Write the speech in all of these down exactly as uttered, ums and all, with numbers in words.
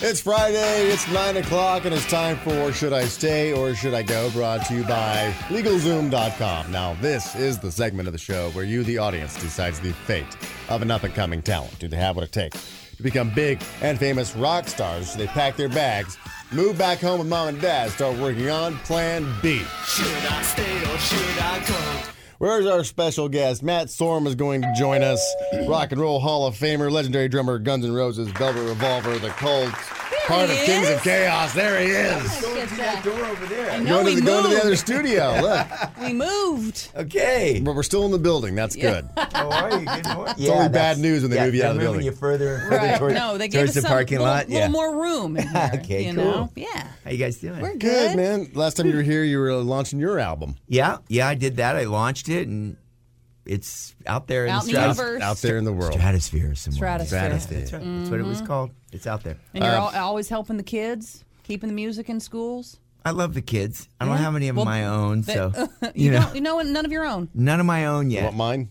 It's Friday, it's nine o'clock, and it's time for Should I Stay or Should I Go? Brought to you by LegalZoom dot com. Now, this is the segment of the show where you, the audience, decides the fate of an up-and-coming talent. Do they have what it takes to become big and famous rock stars? So they pack their bags, move back home with mom and dad, start working on Plan B. Should I stay or should I go? Where's our special guest? Matt Sorum is going to join us. Rock and Roll Hall of Famer, legendary drummer, Guns N' Roses, Velvet Revolver, The Cult, part of he Kings is. of Chaos. There he is. Going through that door over there. I know Going to, we the, going to the moved. other studio. Look, We moved. Okay. but we're still in the building. That's Yeah. good. How are you? Good morning. It's only bad news when they yeah, move you out of the they're moving building. you further, and further Right. toward, No, they gave towards us the some parking little, lot. little Yeah. more room in here. Okay, you cool. know? Yeah. How you guys doing? We're Good, good. man. Last time you were here, you were launching your album. Yeah, yeah, I did that. I launched it, and it's out there in Out the in the stratus- universe. Out there in the world. stratosphere somewhere. Stratosphere. That's right. That's what it was called. It's out there. And you're Uh, al always helping the kids, keeping the music in schools. I love the kids. I don't Yeah? have any of Well, my own, They- so you, you know, don't, you know, none of your own. none of my own You yet. want mine?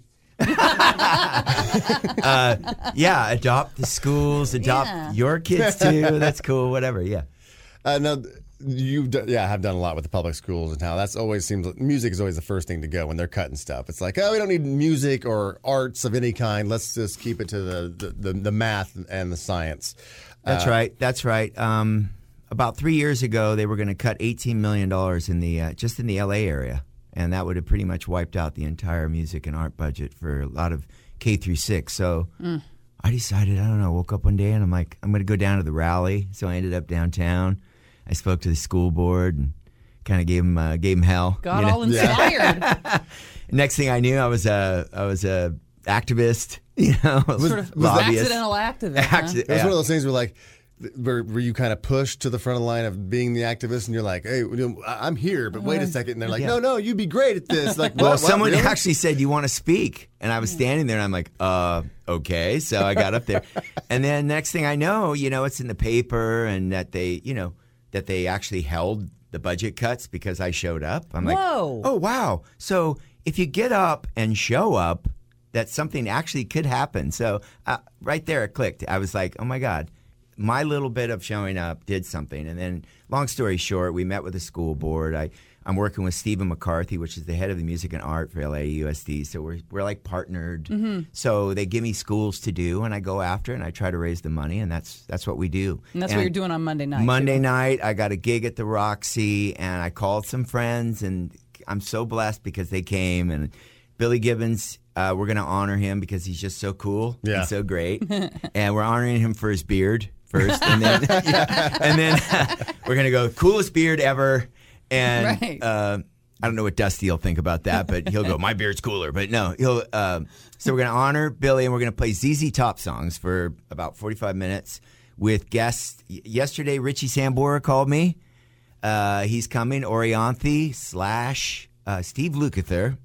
Yeah, adopt the schools, adopt Yeah. your kids too. That's cool. Whatever. Yeah. Uh, no, you yeah have done a lot with the public schools and how that's always seems like music is always the first thing to go when they're cutting stuff. It's like, oh, we don't need music or arts of any kind. Let's just keep it to the the, the, the math and the science. That's Uh, right. That's right. Um, about three years ago, they were going to cut eighteen million dollars in the uh, just in the L A area, and that would have pretty much wiped out the entire music and art budget for a lot of K through six. So I decided, I don't know, woke up one day and I'm like, I'm going to go down to the rally. So I ended up downtown. I spoke to the school board and kind of gave them uh, gave them hell. Got you know? all inspired. Next thing I knew, I was a I was a activist. You know, Sort of lobbyist. accidental activist. huh? Acci- It was yeah. one of those things where like. Were, were you kind of pushed to the front of the line of being the activist, and you're like, "Hey, you know, I- I'm here, but wait a second. And they're like, Yeah. "No, no, you'd be great at this." Like, Well, what, what, someone really? actually said, "You want to speak?" And I was standing there, and I'm like, "Uh, okay." So I got up there, and then next thing I know, you know, it's in the paper, and that they, you know, that they actually held the budget cuts because I showed up. I'm like, Whoa. "Oh, wow!" So if you get up and show up, that something actually could happen. So uh, right there, it clicked. I was like, "Oh my God." My little bit of showing up did something. And then, long story short, we met with the school board. I, I'm working with Stephen McCarthy, which is the head of the music and art for L A U S D. So we're, we're like partnered. Mm-hmm. So they give me schools to do, and I go after it, and I try to raise the money, and that's that's what we do. And that's what you're doing on Monday night. Monday too. night, I got a gig at the Roxy, and I called some friends, and I'm so blessed because they came. And Billy Gibbons, uh, we're going to honor him because he's just so cool Yeah. and so great. And we're honoring him for his beard first, and then yeah, and then we're gonna go coolest beard ever. And Right. uh, I don't know what Dusty will think about that, but he'll go, my beard's cooler. But no, he'll. Uh, so we're gonna honor Billy, and we're gonna play Z Z Top songs for about forty-five minutes with guests. Y- Yesterday, Richie Sambora called me. Uh, he's coming. Orianthi slash uh, Steve Lukather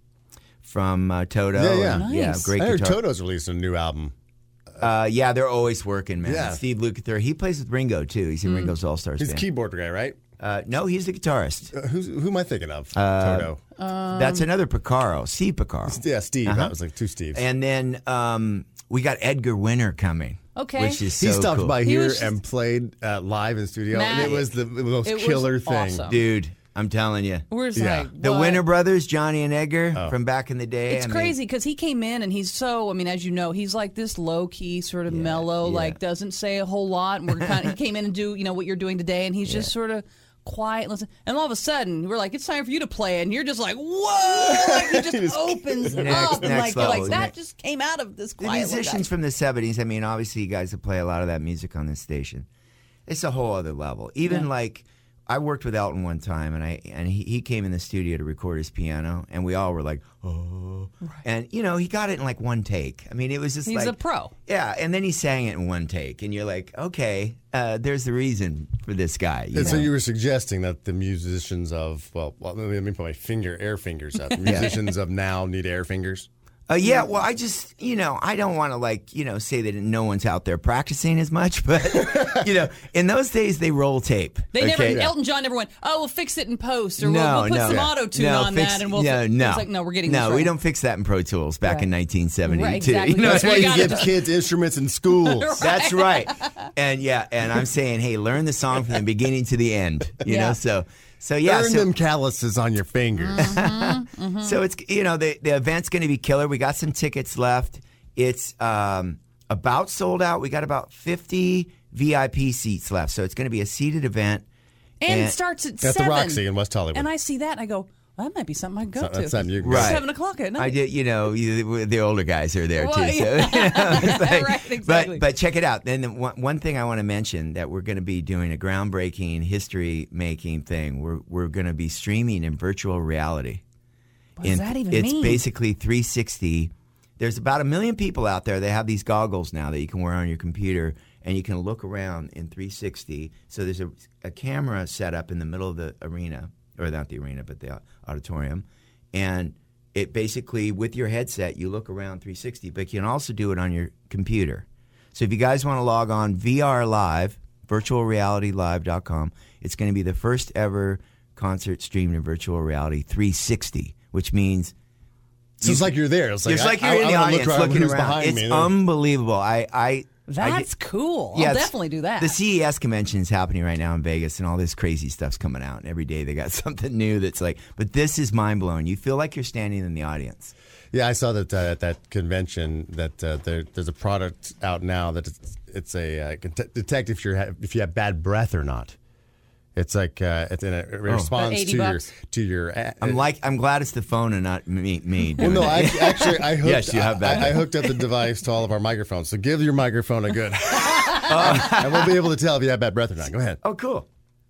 from uh, Toto. Yeah, yeah. And, yeah, Nice. great I heard guitar. Toto's released a new album. Uh, yeah, they're always working, man. Yeah. Steve Lukather, he plays with Ringo too. He's in Ringo's All Stars He's the band. keyboard guy, right? Uh, no, he's the guitarist. Uh, who's, who am I thinking of? Uh, Toto. That's another Picaro, Steve Picaro. Yeah, Steve. Uh-huh. That was like two Steves. And then um, we got Edgar Winter coming. Okay. Which is so he stopped cool. by He here was just- and played uh, live in studio, and Matt, it was the most it was killer thing. awesome. Dude, I'm telling you. We're just Yeah. like, The what? Winter Brothers, Johnny and Edgar from back in the day. It's I mean, crazy because he came in and he's so, I mean, as you know, he's like this low key, sort of mellow, yeah. like doesn't say a whole lot. And we're kind of, he came in and do, you know, what you're doing today, and he's just sort of quiet. Listen, and all of a sudden, we're like, it's time for you to play, and you're just like, whoa! Like he just opens Next- up, and next like, you're level. like that Next- just came out of this The quiet little musicians guy. from the seventies, I mean, obviously you guys that play a lot of that music on this station. It's a whole other level. Even Yeah. like I worked with Elton one time, and I and he, he came in the studio to record his piano, and we all were like, oh, and you know he got it in like one take. I mean, it was just He's like a pro. yeah, and then he sang it in one take, and you're like, okay, uh, there's the reason for this guy. You And so know? you were suggesting that the musicians of well, well let me put my finger air fingers up. Musicians of now need air fingers. Uh, yeah, well, I just, you know, I don't want to, like, you know, say that no one's out there practicing as much, but, you know, in those days, they roll tape. They okay? never, Elton John never went, oh, we'll fix it in post, or no, we'll, we'll put no, some yeah. auto-tune no, on fix, that, and we'll no, fix no. It's like, no, we're getting No, this right. we don't fix that in Pro Tools back Right. in nineteen seventy-two. Right, exactly. You know That's So why you you gotta give just- kids instruments in schools. Right. That's right. And, yeah, and I'm saying, hey, learn the song from the beginning to the end, you Yeah. know, so... So yeah, Burn so, them calluses on your fingers. Mm-hmm, mm-hmm. so it's you know the the event's going to be killer. We got some tickets left. It's um, about sold out. We got about fifty V I P seats left. So it's going to be a seated event. And, And- it starts at At seven. the Roxy in West Hollywood. And I see that, and I go, well, that might be something I can go So- to. that's something you can Right. Seven o'clock at night. I did, you know, you, the older guys are there Well, too. So, yeah. you know, it's like- Right, exactly. But but check it out. Then the one, one thing I want to mention that we're going to be doing a groundbreaking history making thing. We're we're going to be streaming in virtual reality. What does In- that even it's mean? basically three sixty. There's about a million people out there. They have these goggles now that you can wear on your computer, and you can look around in three sixty. So there's a, a camera set up in the middle of the arena, or not the arena, but the auditorium, and it basically, with your headset, you look around three sixty, but you can also do it on your computer. So if you guys want to log on, V R Live, virtual reality live dot com, it's going to be the first ever concert streamed in virtual reality three sixty, which means So it's like you're there. It's like, it's like I, you're in I, the I wanna audience look around looking who's around. behind It's me. unbelievable. I, I I That's get- cool. Yeah, I'll it's- definitely do that. The C E S convention is happening right now in Vegas, and all this crazy stuff's coming out. And every day they got something new that's like, but this is mind blowing. You feel like you're standing in the audience. Yeah, I saw that uh, at that convention that uh, there, there's a product out now that it's, it's a uh, can t- detect if you're ha- if you have bad breath or not. It's like uh, it's in a it responds eighty to your bucks. to your. Uh, I'm like, I'm glad it's the phone and not me. me Well, doing no, it. I, actually, I hooked. Yes, you have bad I, I hooked up the device to all of our microphones. So give your microphone a good, and we'll be able to tell if you have bad breath or not. Go ahead. Oh, cool.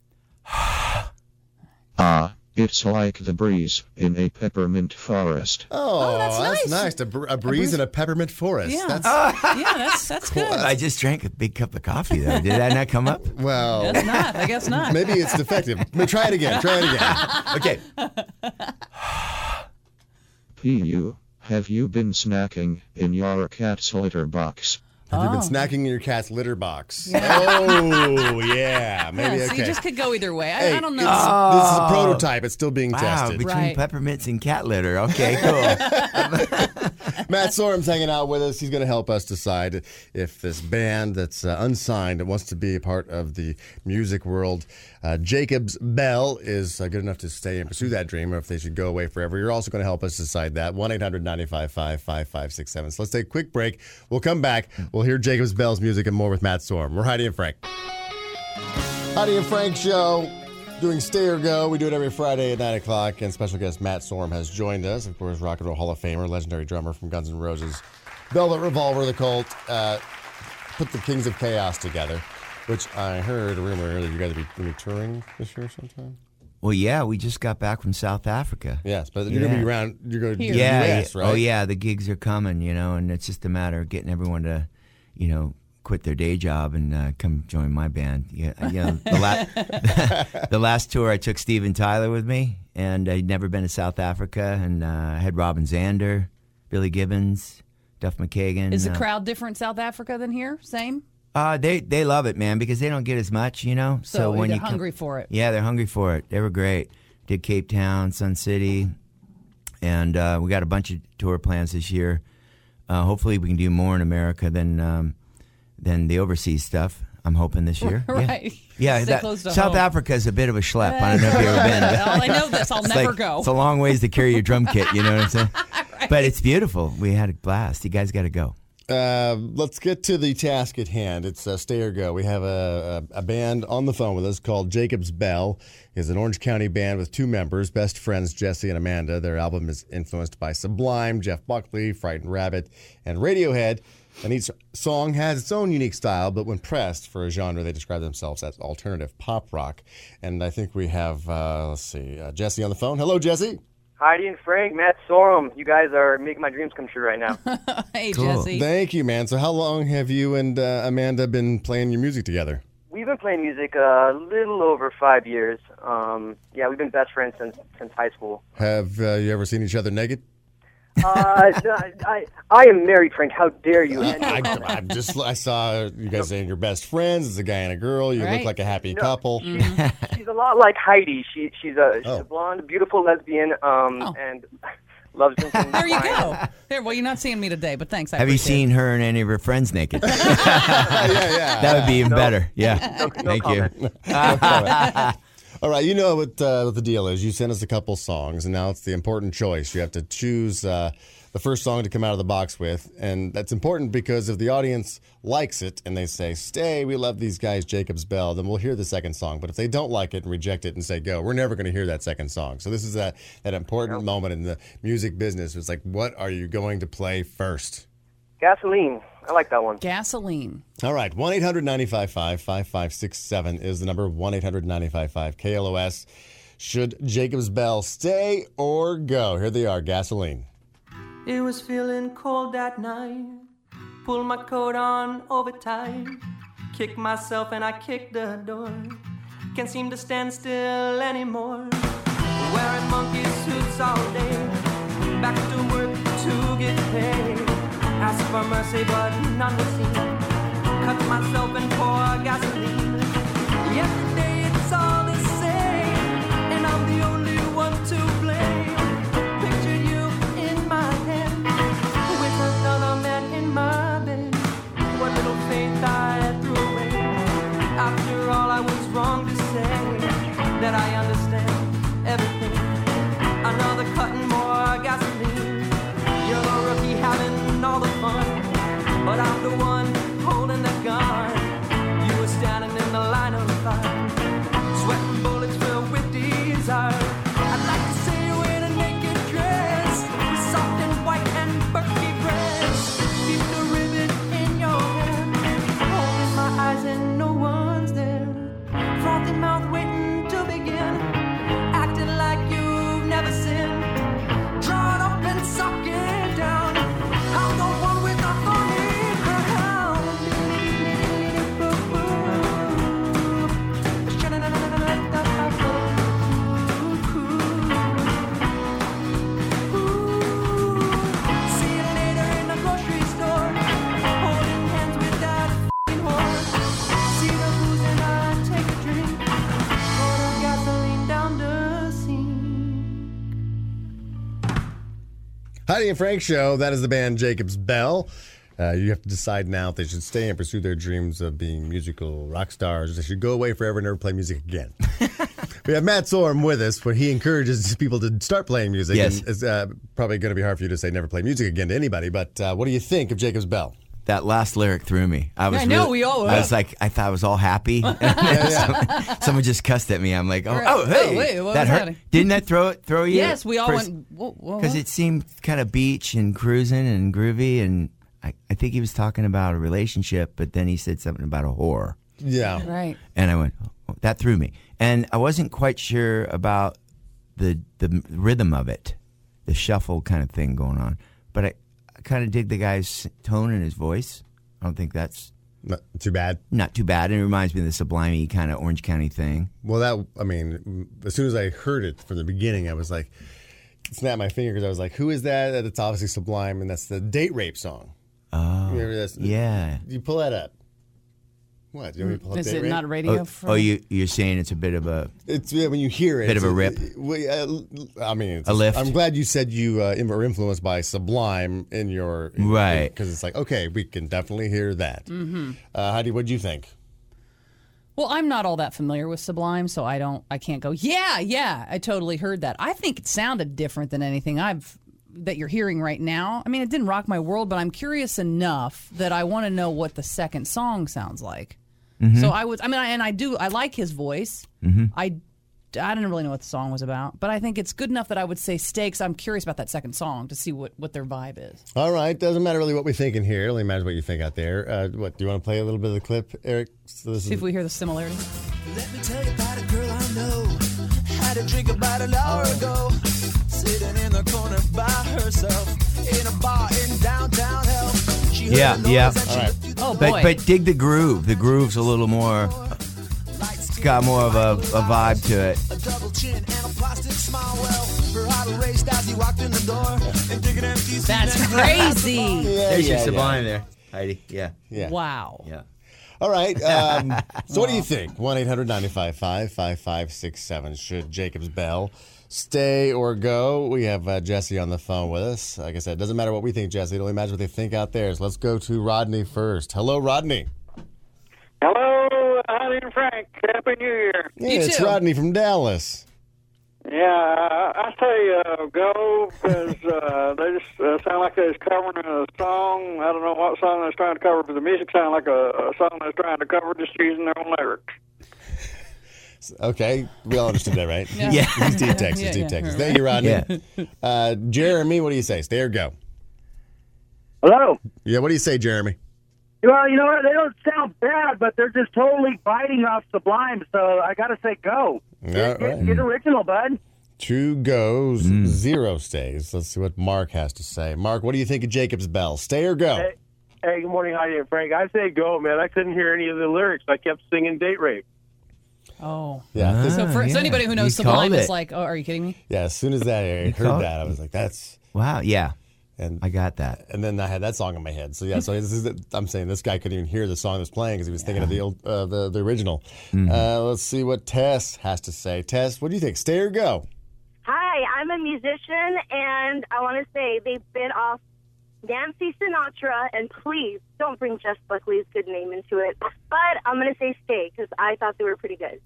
Ah, it's like the breeze in a peppermint forest. Oh, that's that's nice. nice. A, br- a breeze in a peppermint forest. Yeah. That's yeah, that's that's good. I just drank a big cup of coffee, though. Did that not come up? well. That's not. I guess not. Maybe it's defective. Maybe try it again. Try it again. Okay. P U, have you been snacking in your cat's litter box? Have you been Oh. snacking in your cat's litter box? Oh, yeah. Maybe Yeah, so okay. you just could go either way. I, Hey, I don't know. it's- This is a prototype. It's still being Wow, tested. between Right. peppermints and cat litter. Okay, cool. Matt Sorum's hanging out with us. He's going to help us decide if this band that's uh, unsigned and wants to be a part of the music world, uh, Jacob's Bell, is uh, good enough to stay and pursue that dream, or if they should go away forever. You're also going to help us decide that. one eight hundred nine five five five five six seven. So let's take a quick break. We'll come back. We'll hear Jacob's Bell's music and more with Matt Sorum. We're Heidi and Frank. Heidi and Frank show. Doing Stay or Go. We do it every Friday at nine o'clock, and special guest Matt Sorum has joined us. Of course, Rock and Roll Hall of Famer, legendary drummer from Guns N' Roses, Velvet Revolver, The Cult, uh, put the Kings of Chaos together, which I heard a rumor that you guys are going to be touring this year sometime. Well, yeah, we just got back from South Africa. Yes, but you're going to be Yeah. around, you're going to Here. the Yeah, U S, yeah. right? Oh, yeah, the gigs are coming, you know, and it's just a matter of getting everyone to, you know, quit their day job and uh, come join my band. Yeah, you know, the, la- the last tour I took Steven Tyler with me, and I'd never been to South Africa, and uh, I had Robin Zander, Billy Gibbons, Duff McKagan. Is the uh, crowd different in South Africa than here? Same? Uh, they they love it, man, because they don't get as much, you know. So, when they're you come- hungry for it. Yeah, they're hungry for it. They were great. Did Cape Town, Sun City, and uh, we got a bunch of tour plans this year. Uh, hopefully, we can do more in America than um, than the overseas stuff. I'm hoping this year. Yeah. Right. Yeah, Stay that, close to South home. Africa is a bit of a schlep. I don't know if you've ever been. but- All I know this. I'll It's never like- go. It's a long ways to carry your drum kit. You know what I'm saying? But it's beautiful. We had a blast. You guys got to go. Uh, let's get to the task at hand. It's uh, Stay or Go. We have a, a, a band on the phone with us called Jacob's Bell. It's an Orange County band with two members, best friends Jesse and Amanda. Their album is influenced by Sublime, Jeff Buckley, Frightened Rabbit, and Radiohead. And each song has its own unique style, but when pressed for a genre, they describe themselves as alternative pop rock. And I think we have, uh, let's see, uh, Jesse on the phone. Hello, Jesse. Heidi and Frank, Matt Sorum, you guys are making my dreams come true right now. Hey, Cool. Jesse. Thank you, man. So how long have you and uh, Amanda been playing your music together? We've been playing music a little over five years. Um, yeah, we've been best friends since since high school. Have uh, you ever seen each other naked? Uh, no, I, I am married, Frank. How dare you? And, I, I just I saw you guys saying you're best friends. It's a guy and a girl. You Right. look like a happy No. couple. she's a lot like Heidi. She she's a she's Oh. a blonde, beautiful lesbian, um, Oh. and loves drinking. There you wine. go. There. Well, you're not seeing me today, but thanks. I Have you appreciate seen her and any of her friends naked? yeah, yeah. That would be even better. Yeah. No, no Thank you. comment. All right, you know what, uh, what the deal is. You sent us a couple songs, and now it's the important choice. You have to choose uh, the first song to come out of the box with, and that's important because if the audience likes it and they say, stay, we love these guys, Jacob's Bell, then we'll hear the second song. But if they don't like it and reject it and say, go, we're never going to hear that second song. So this is that, that important moment in the music business. It's like, what are you going to play first? Gasoline. I like that one. Gasoline. All right, one eight hundred nine five five five five six seven is the number, one eight hundred nine five five K L O S. Should Jacob's Bell stay or go? Here they are, Gasoline. It was feeling cold that night. Pulled my coat on over tight. Kicked myself and I kicked the door. Can't seem to stand still anymore. Wearing monkey suits all day. Back to work to get paid. Ask for mercy but none was seen. Cut myself and pour gasoline. Yesterday it's all the same, and I'm the only one to blame. Picture you in my hand, with another man in my bed. What little faith I threw away. After all I was wrong to say that I understand everything. Another cut and more gasoline. You're the rookie having all the fun, but I'm the one holding the gun. You were standing in the line of fire, sweating bullets filled with desire. I'd like to see you in a naked dress, with soft and white and Berkey breasts. Keep the ribbon in your hand, holding my eyes and no one's there. Frothy mouth waiting to begin, acting like you've never sinned. Draw it up and suck it down. I'm the one with the funny crown. See you later in the grocery store, holding hands with that f***ing whore. See the booze and I take a drink, pour the gasoline down the sink. Heidi and Frank Show. That is the band Jacob's Bell. Uh, you have to decide now if they should stay and pursue their dreams of being musical rock stars, or they should go away forever and never play music again. We have Matt Sorum with us, where he encourages people to start playing music. Yes. And it's uh, probably going to be hard for you to say never play music again to anybody, but uh, what do you think of Jacob's Bell? That last lyric threw me. I was I know, really- we all I were. was like, I thought I was all happy. yeah. Someone just cussed at me. I'm like, oh, Right. oh, hey, Oh, wait, what that was hurt. happening? Didn't that throw it? Throw you? Yes, we all went. Because it seemed kind of beach and cruising and groovy, and I, I think he was talking about a relationship, but then he said something about a whore, Yeah. Right. and I went, oh, that threw me. And I wasn't quite sure about the the rhythm of it, the shuffle kind of thing going on, but I, I kind of dig the guy's tone in his voice. I don't think that's Not too bad. not too bad. And it reminds me of the Sublime kind of Orange County thing. Well, that, I mean, as soon as I heard it from the beginning, I was like, snapped my finger because I was like, who is that? It's obviously Sublime, and that's the Date Rape song. Oh, You remember this? yeah. You pull that up. What? You want me to pull up Is Date it Rape? not radio? Oh, from, oh, you you're saying it's a bit of a It's yeah, when you hear it. Bit of a it's rip. we, uh, I mean, it's A lift. I'm glad you said you uh, were influenced by Sublime in your Right. because it's like okay, we can definitely hear that. Mm-hmm. Uh, Heidi, what do you think? Well, I'm not all that familiar with Sublime, so I don't. I can't go. Yeah, yeah. I totally heard that. I think it sounded different than anything I've that you're hearing right now. I mean, it didn't rock my world, but I'm curious enough that I want to know what the second song sounds like. So I was. I mean, I, and I do. I like his voice. I. I didn't really know what the song was about, but I think it's good enough that I would say stakes. I'm curious about that second song to see what, what their vibe is. All right, doesn't matter really what we think in here. It only matters what you think out there. Uh, what do you want to play a little bit of the clip, Eric? So this See if we hear the similarity. Let me tell you about a girl I know. Had a drink about an hour ago. Sitting in the corner by herself in a bar in downtown hell. She heard Yeah, the noise yeah. and she All right. looked through the Oh but boy! but dig the groove. The groove's a little more got more of a, a vibe to it. A double chin and a plastic smile. Well, her heart erased as he walked in the door. And digging empty. That's crazy. Yeah, There's yeah, your Sublime yeah. there, Heidi. Yeah. Yeah. Wow. Yeah. All right. Um, so what do you think? one eight hundred nine five five five five six seven. Should Jacob's Bell stay or go? We have uh, Jesse on the phone with us. Like I said, it doesn't matter what we think, Jesse. It only matters what they think out there. So let's go to Rodney first. Hello, Rodney. Hello, Heidi and Frank. Happy New Year. Yeah, You it's too. Rodney from Dallas. Yeah, I say uh, go because uh, they just uh, sound like they're covering a song. I don't know what song they're trying to cover, but the music sounds like a, a song they're trying to cover just using their own lyrics. Okay, we all understood that, right? Yeah. Yeah. He's deep Texas, Yeah, deep yeah. Texas. Thank you, Rodney. Yeah. Uh, Jeremy, what do you say? Stay or go? Hello. Yeah, what do you say, Jeremy? Well, you know what? They don't sound bad, but they're just totally biting off Sublime. So I got to say, go. All Get, get, right. get original, bud. Two goes, zero stays. Let's see what Mark has to say. Mark, what do you think of Jacob's Bell? Stay or go? Hey, hey, good morning, Heidi and Frank. I say go, man. I couldn't hear any of the lyrics. I kept singing Date Rape. Oh. Yeah, this- So for yeah. so anybody who knows You called Sublime is it. like, oh, are you kidding me? yeah. As soon as that I heard called- that, I was like, "That's." Wow. Yeah. And I got that. and then I had that song in my head. So yeah, so this is the, I'm saying this guy couldn't even hear the song that was playing because he was thinking of the old, uh, the the original. Uh, let's see what Tess has to say. Tess, what do you think? Stay or go? Hi, I'm a musician, and I want to say they bit off Nancy Sinatra, and please don't bring Jeff Buckley's good name into it. But I'm going to say stay because I thought they were pretty good.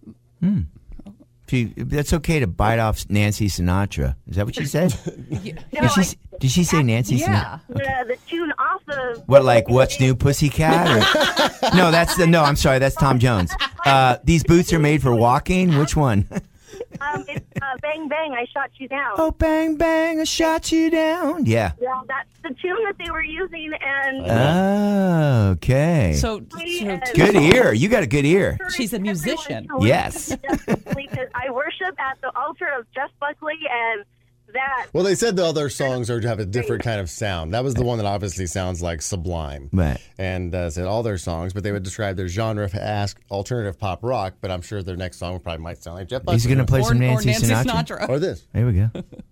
If you, that's okay to bite off Nancy Sinatra. Is that what she said? No, Did she, s- did she say Nancy Yeah. Sinatra? the, the tune off of What, like What's New, Pussycat? Or? No, that's the no. I'm sorry, that's Tom Jones. Uh, these boots are made for walking. Which one? um, it's uh, Bang Bang, I Shot You Down. Oh, bang bang, I shot you down. Yeah. Yeah, that's the tune that they were using, and Oh, okay. So, we, so uh, Good ear. You got a good ear. She's a musician. everyone to Yes. listen to Jeff Buckley 'cause I worship at the altar of Jeff Buckley, and that Well, they said the other songs are to have a different kind of sound. That was the one that obviously sounds like Sublime. Right. And uh, said all their songs, but they would describe their genre as alternative pop rock. But I'm sure their next song probably might sound like Jeff Buckley. He's going to play or, some or Nancy, Nancy Sinatra. Sinatra. Or this. There we go.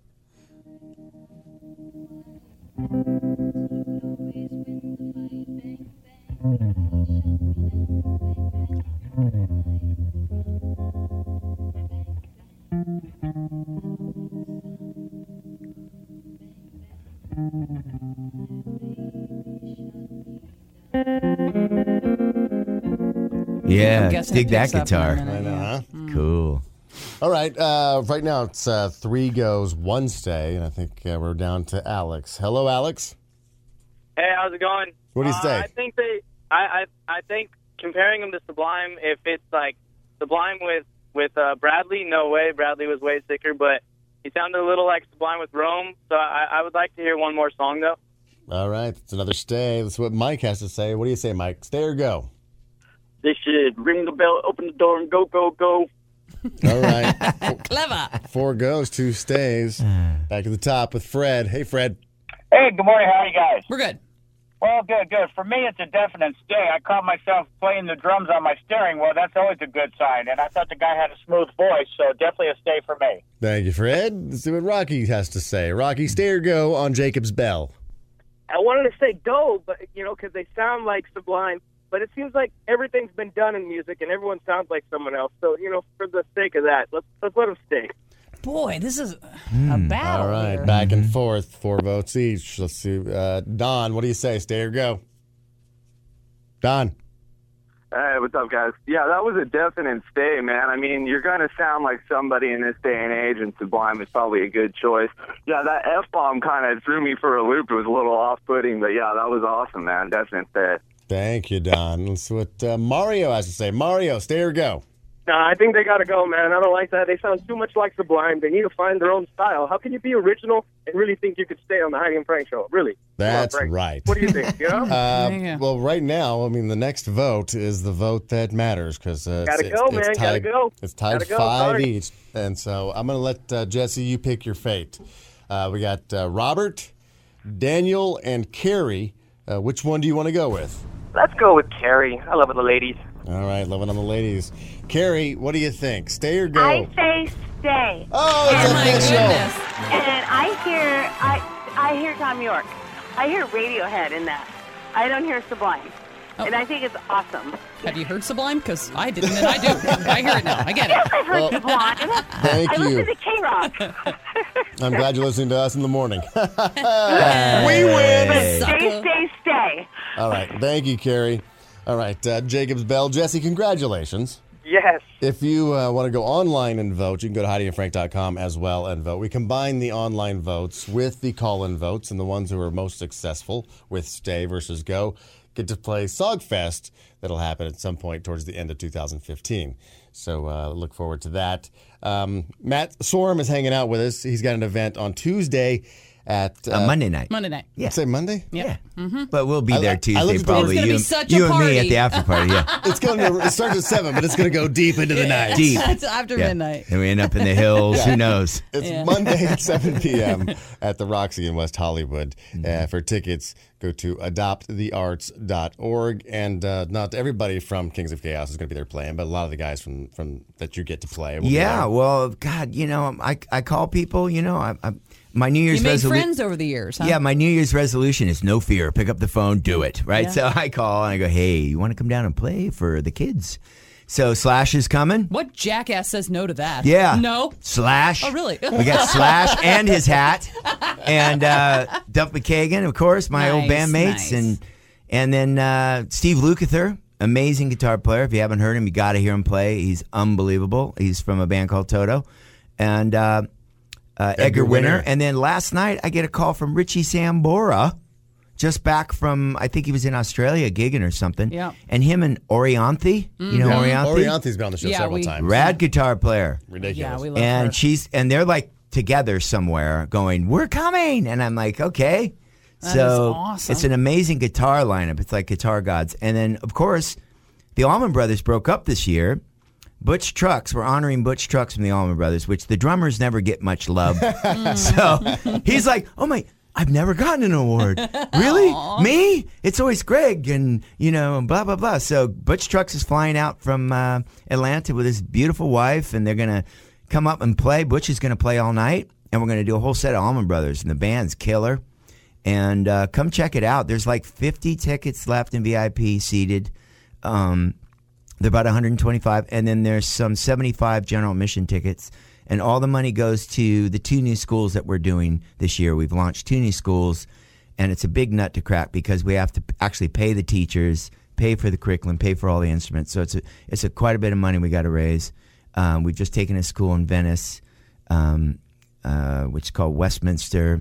Yeah, I'm guessing dig it that picks up in a guitar. minute, I know, yeah. huh? Cool. All right. Uh, right now it's uh, three goes, one stay, and I think uh, we're down to Alex. Hello, Alex. Hey, how's it going? What do you uh, say? I think they, I, I, I think comparing them to Sublime, if it's like Sublime with with uh, Bradley, no way. Bradley was way sicker, but he sounded a little like Sublime with Rome. So I, I would like to hear one more song though. All right. It's another stay. That's what Mike has to say. What do you say, Mike? Stay or go? They should ring the bell, open the door, and go, go, go. All right. Clever. Four goes, two stays. Back to the top with Fred. Hey, Fred. Hey, good morning. How are you guys? We're good. Well, good, good. For me, it's a definite stay. I caught myself playing the drums on my steering wheel. That's always a good sign. And I thought the guy had a smooth voice, so definitely a stay for me. Thank you, Fred. Let's see what Rocky has to say. Rocky, stay or go on Jacob's Bell? I wanted to say go, but you know, because they sound like Sublime. But it seems like everything's been done in music, and everyone sounds like someone else. So you know, for the sake of that, let's let's let them stay. Boy, this is a battle. All right, here. back and forth, four votes each. Let's see. Uh, Don, what do you say? Stay or go? Don. Hey, what's up, guys? Yeah, that was a definite stay, man. I mean, you're going to sound like somebody in this day and age, and Sublime is probably a good choice. Yeah, that F-bomb kind of threw me for a loop. It was a little off-putting, but yeah, that was awesome, man. Definite stay. Thank you, Don. Let's see what uh, Mario has to say. Mario, stay or go? No, I think they got to go, man. I don't like that. They sound too much like Sublime. They need to find their own style. How can you be original and really think you could stay on the Heidi and Frank show? Really? That's Come on, Frank. right. What do you think? You know? Uh, Yeah. Well, right now, I mean, the next vote is the vote that matters because uh, Gotta it's, go, it's, man. it's Gotta tied. go. It's tied Gotta go. five Sorry. each, and so I'm going to let uh, Jesse you pick your fate. Uh, we got uh, Robert, Daniel, and Carrie. Uh, which one do you want to go with? Let's go with Carrie. I love it, the ladies. All right, loving on the ladies. Carrie, what do you think? Stay or go? I say stay. Oh, it's and, official. And I hear I I hear Tom York. I hear Radiohead in that. I don't hear Sublime. Oh. And I think it's awesome. Have you heard Sublime? Because I didn't, and I do. I hear it now. I get it. Yes, I've heard Well, Sublime. thank I you. listen to K-Rock. I'm glad you're listening to us in the morning. we But win. stay, stay, stay. All right. Thank you, Carrie. All right. Uh, Jacobs Bell. Jesse, congratulations. Yes. If you uh, want to go online and vote, you can go to Heidi and Frank dot com as well and vote. We combine the online votes with the call-in votes, and the ones who are most successful with Stay versus Go get to play Sogfest. That'll happen at some point towards the end of two thousand fifteen. So uh, look forward to that. Um, Matt Sorum is hanging out with us. He's got an event on Tuesday at Uh, Monday night. Monday night. Yeah. Say Monday? Yeah. Mm-hmm. But we'll be I- there I Tuesday looked at the- probably. It's gonna you be such you a and me at party. the after party, yeah. It's going to. It starts at seven, but it's going to go deep into the night. Deep. It's after Yeah. midnight. And we end up in the hills. Yeah. Who knows? It's Yeah. Monday at seven p.m. at the Roxy in West Hollywood. Uh, for tickets, go to adopt the arts dot org. And uh, not everybody from Kings of Chaos is going to be there playing, but a lot of the guys from, from that you get to play. Will be Yeah, there. well, God, you know, I, I call people, you know, I, I, my New Year's You made resolution. friends over the years, huh? Yeah, my New Year's resolution is no fear. Pick up the phone, do it, right? Yeah. So I call and I go, hey, you want to come down and play for the kids? So Slash is coming. What jackass says no to that? Yeah. No. Slash. Oh, really? We got Slash and his hat. And uh, Duff McKagan, of course, my old Nice, bandmates. nice. And and then uh, Steve Lukather, amazing guitar player. If you haven't heard him, you got to hear him play. He's unbelievable. He's from a band called Toto. And uh, uh, Edgar, Edgar Winter. Winter. And then last night, I get a call from Richie Sambora. Just back from, I think he was in Australia gigging or something. Yeah. And him and Orianthi. You know Yeah. Orianthi? Orianthi's been on the show Yeah, several we- times. Rad guitar player. Ridiculous. Yeah, we love And her. she's and they're like together somewhere going, we're coming. And I'm like, okay. That so is awesome. it's an amazing guitar lineup. It's like Guitar Gods. And then, of course, the Allman Brothers broke up this year. Butch Trucks, we're honoring Butch Trucks from the Allman Brothers, which the drummers never get much love. So he's like, oh my, I've never gotten an award. Really? Me? It's always Greg and, you know, blah, blah, blah. So Butch Trucks is flying out from uh, Atlanta with his beautiful wife, and they're going to come up and play. Butch is going to play all night, and we're going to do a whole set of Allman Brothers, and the band's killer. And uh, come check it out. There's like fifty tickets left in V I P seated. Um, they're about one hundred twenty-five, and then there's some seventy-five general admission tickets. And all the money goes to the two new schools that we're doing this year. We've launched two new schools, and it's a big nut to crack because we have to actually pay the teachers, pay for the curriculum, pay for all the instruments. So it's a, it's a quite a bit of money we got to raise. Um, we've just taken a school in Venice, um, uh, which is called Westminster.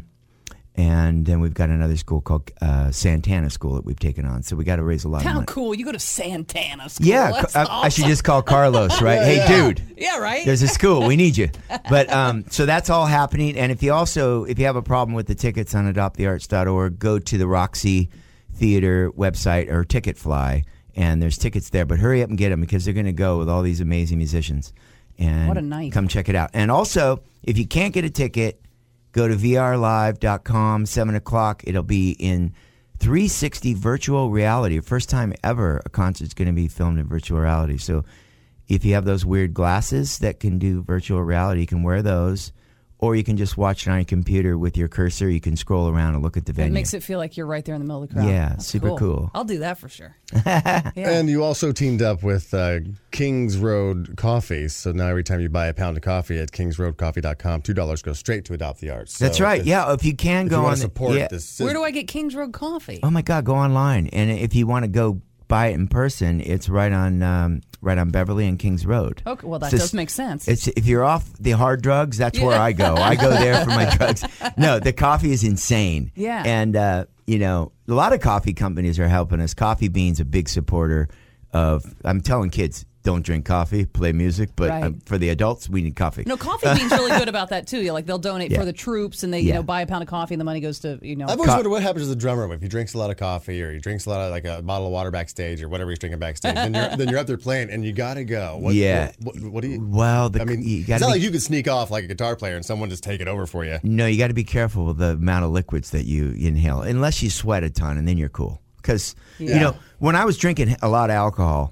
And then we've got another school called uh, Santana School that we've taken on. So we got to raise a lot of How money. cool. You go to Santana School. Yeah, That's I, I awesome. should just call Carlos, right? Yeah, hey, yeah. dude. Yeah, right? There's a school. We need you. But um, so that's all happening. And if you also, if you have a problem with the tickets on adopt the arts dot org, go to the Roxy Theater website or Ticketfly, and there's tickets there. But hurry up and get them because they're going to go with all these amazing musicians. And What a night. Come check it out. And also, if you can't get a ticket, go to V R live dot com, seven o'clock. It'll be in three sixty virtual reality. First time ever a concert's going to be filmed in virtual reality. So if you have those weird glasses that can do virtual reality, you can wear those. Or you can just watch it on your computer with your cursor. You can scroll around and look at the It venue. makes it feel like you're right there in the middle of the crowd. Yeah, That's super cool. I'll do that for sure. Yeah. And you also teamed up with uh, Kings Road Coffee. So now every time you buy a pound of coffee at kings road coffee dot com, two dollars goes straight to Adopt the Arts. So That's right. if- Yeah, if you can if go you on want the- to support yeah. this. Where do I get Kings Road Coffee? Oh my God, go online. And if you want to go buy it in person, it's right on um, right on Beverly and Kings Road. Okay, well, that It's does just- make sense. It's if you're off the hard drugs, that's where I go. I go there for my drugs. No, the coffee is insane. Yeah. And uh, you know, a lot of coffee companies are helping us. Coffee Bean's a big supporter of. I'm telling kids, don't drink coffee, play music, but Right. um, for the adults, we need coffee. No, Coffee Bean's really good about that too. Like they'll donate Yeah. for the troops, and they you Yeah. know buy a pound of coffee, and the money goes to you know. I've always wondered what happens to the drummer if he drinks a lot of coffee or he drinks a lot of like a bottle of water backstage or whatever he's drinking backstage. then you're then you're up there playing and you gotta go. What, Yeah. What, what, what do you? Well, the, I mean, you it's gotta not be- like you could sneak off like a guitar player and someone just take it over for you. No, you got to be careful with the amount of liquids that you inhale, unless you sweat a ton, and then you're cool. Because Yeah. you know, when I was drinking a lot of alcohol,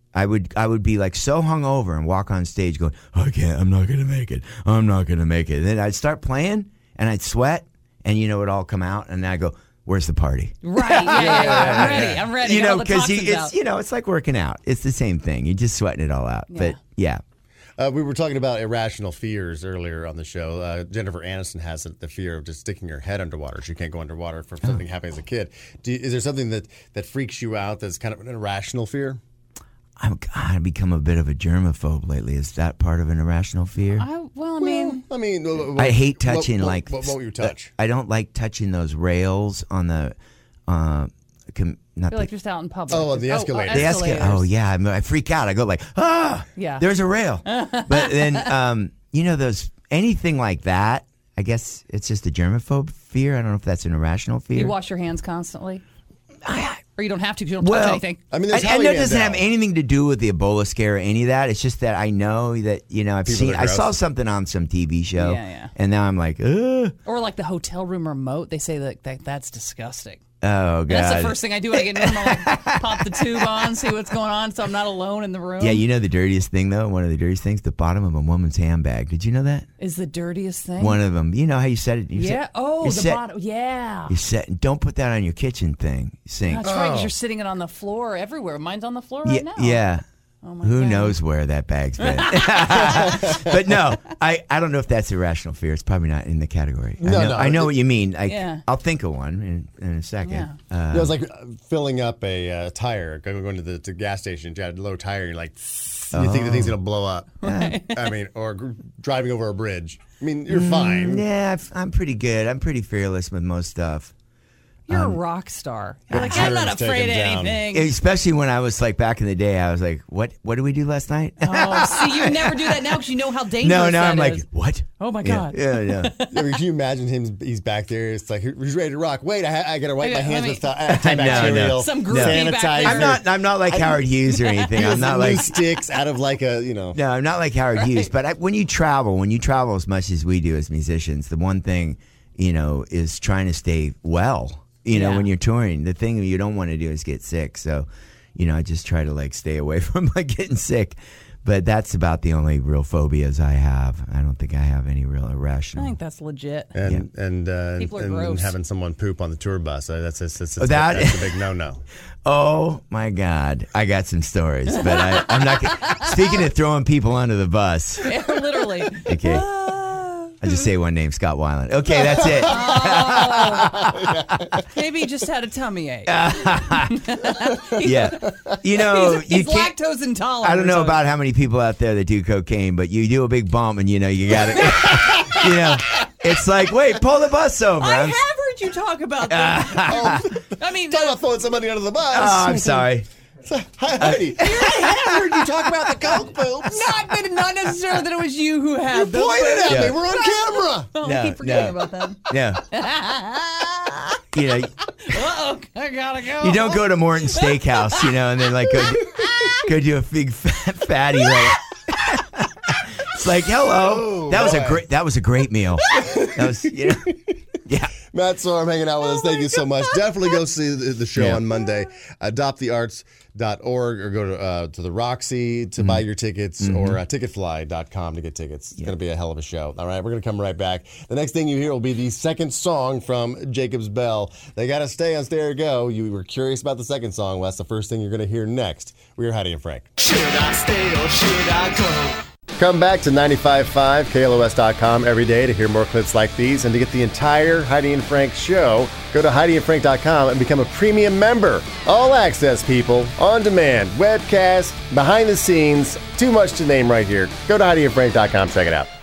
I would I would be like so hungover and walk on stage going, I can't, I'm not going to make it. I'm not going to make it. And then I'd start playing and I'd sweat and, you know, it'd all come out. And then I'd go, where's the party? Right. Yeah, yeah, yeah. I'm ready. I'm ready. You know, because you, it's, you know, it's like working out. It's the same thing. You're just sweating it all out. Yeah. But yeah. Uh, we were talking about irrational fears earlier on the show. Uh, Jennifer Aniston has the fear of just sticking her head underwater. She can't go underwater for something happening as a kid. Do you, is there something that, that freaks you out that's kind of an irrational fear? I've, I've become a bit of a germaphobe lately. Is that part of an irrational fear? I, well, I mean, I mean, what, I hate touching what, like. What, what won't you touch? I don't like touching those rails on the. Uh, com, not feel the, like just out in public. Oh, the escalator. Oh, the escalator. Oh yeah, I, I freak out. I go like, ah, yeah. There's a rail. But then, um, you know, those anything like that. I guess it's just a germaphobe fear. I don't know if that's an irrational fear. You wash your hands constantly, or you don't have to. 'Cause you don't well, touch anything. I mean, I, I know it doesn't Mandel. have anything to do with the Ebola scare or any of that. It's just that I know that, you know, I've People seen, are I saw gross. something on some T V show, Yeah, yeah. and now I'm like, ugh. Or like the hotel room remote. They say that, that that's disgusting. Oh, God. That's the first thing I do when I get in. I'm like, pop the tube on, see what's going on, so I'm not alone in the room. Yeah, you know the dirtiest thing, though? One of the dirtiest things? The bottom of a woman's handbag. Did you know that? Is the dirtiest thing. One of them. You know how you said it? You Yeah. Said, Oh, you the said, bottom. Yeah. You said, don't put that on your kitchen thing. Sink. That's right, because Oh. you're sitting it on the floor everywhere. Mine's on the floor right Yeah. now. yeah. Oh my Who God. knows where that bag's been? But no, I, I don't know if that's irrational fear. It's probably not in the category. I No, know, no. I know what you mean. I, Yeah. I'll think of one in, in a second. Yeah. Uh, It was like uh, filling up a uh, tire, going going to the to gas station. You had a low tire, and you're like, you think the thing's going to blow up. Right. I mean, or gr- driving over a bridge. I mean, you're fine. Yeah, I've- I'm pretty good. I'm pretty fearless with most stuff. You're Um, a rock star. You're like, Germs I'm not take afraid of him down. anything. Especially when I was like back in the day, I was like, "What? What did we do last night?" Oh, see, you never do that now because you know how dangerous no, no, that I'm like, is. "What?" Oh my Yeah, God. Yeah, yeah. I mean, can you imagine him? He's back there. It's like he's ready to rock. Wait, I, ha- I got to wipe I my got- hands let me- with uh, antibacterial, No, no. Some groupie back there. sanitizer. I'm not. I'm not like Howard Hughes or anything. I'm not Glue like. sticks out of like a you know. No, I'm not like Howard Hughes. But I, when you travel, when you travel as much as we do as musicians, the one thing, you know, is trying to stay well. You know, Yeah. when you're touring, the thing you don't want to do is get sick. So, you know, I just try to like stay away from like getting sick. But that's about the only real phobias I have. I don't think I have any real I irrational. think that's legit. And and uh, People are and gross. having someone poop on the tour bus. Uh, that's that's, that's, that's, That- that's a big no no. Oh my God, I got some stories, but I, I'm not. gonna- Speaking of throwing people under the bus, Literally. okay, I'll just say one name, Scott Weiland. Okay, that's it. Oh. Maybe he just had a tummy ache. Yeah, you know, he's you he's can't. lactose intolerant. I don't or know something. about how many people out there that do cocaine, but you do a big bump, and you know you got it. You know, it's like, wait, pull the bus over. I I'm, have heard you talk about that. I mean, Talk about throwing somebody under the bus. oh, I'm sorry. Hi, Heidi. I heard you talk about the coke poops. not that, not necessarily that it was you who had You them, pointed at Yeah. me. We're on camera. but- No, I keep forgetting no. about that. Yeah, you know, Uh-oh, I gotta go. you don't go to Morton Steakhouse, you know, and then like go do, go do a big fat, fatty. Right? It's like, hello, that was a great that was a great meal. That was, you know, yeah. Matt Sorum hanging out with us. Thank you so much. Definitely go see the, the show Yeah. on Monday. adopt the arts dot org or go to uh, to the Roxy to buy your tickets or uh, ticket fly dot com to get tickets. It's going to be a hell of a show. All right, we're going to come right back. The next thing you hear will be the second song from Jacob's Bell. They got to stay on Stereo Go. You were curious about the second song. Well, that's the first thing you're going to hear next. We're Heidi and Frank. Should I stay or should I go? Come back to ninety-five point five K L O S dot com every day to hear more clips like these and to get the entire Heidi and Frank show. Go to Heidi and Frank dot com and become a premium member. All access, people, on demand, webcast, behind the scenes, too much to name right here. Go to Heidi and Frank dot com, check it out.